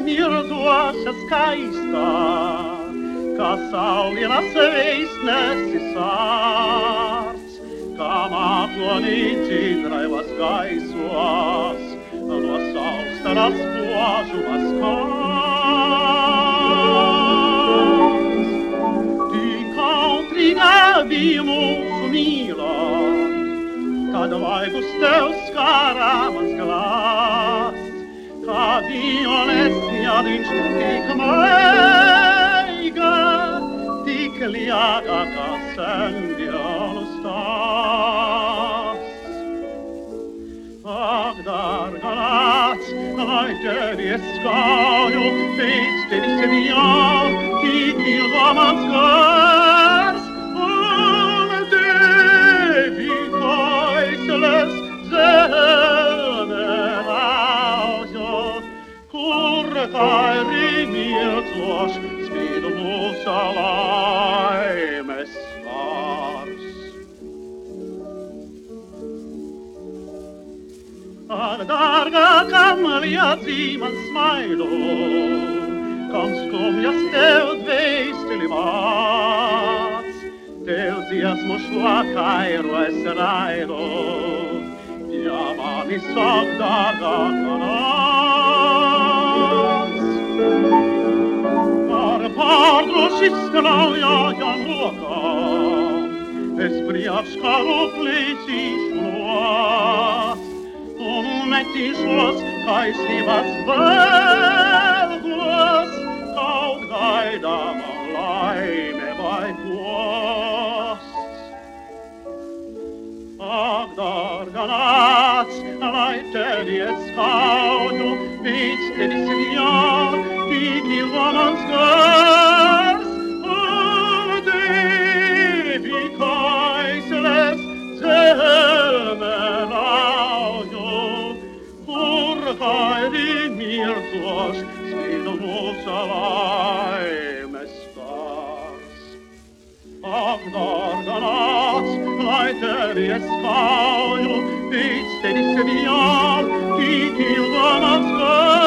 mirdoša skaistā, kā saulienas veisnesis sārts, kā mākonī dzīdraivas gaisos, no saulstaras požumas kāds. Tik kautrīga bija mūsu mīla, kad vaigus tev skārā mans glāsts, kā violetsiņadiņš tik maiga, tik liaga kā sendielu stāsts. Ak, dārga nāc, lai tevi es skauju, pēc tevis vienā, tik ilgo mans gars, un tevi kaiseles zeme laujo, kur kairi mircoš spīd mūsu laimes stars. Ak, dārgā, kam liedzī man smaidu, kam skumjas tev dvēsteli vāc, tev dziesmu šo kairu es raidu, pie mani sāk dārgā nāc. Ar pārdroši straujājām rokām, es priekškaru plīsīšu nos, un metīšos taisnības vēlgos, kaut gaidāma laime vai gosts. Ak, dārga nāc, lai tevi es skauju, pēc tevis vienā, tik ilgo mans gars, un tevi kaiseles zeme laujo, kur kairi mircoš spīd mūsu laimes stars. Ak, dārga nāc, lai tevi es skauju, pēc tevis vienā, tik ilgo mans gars,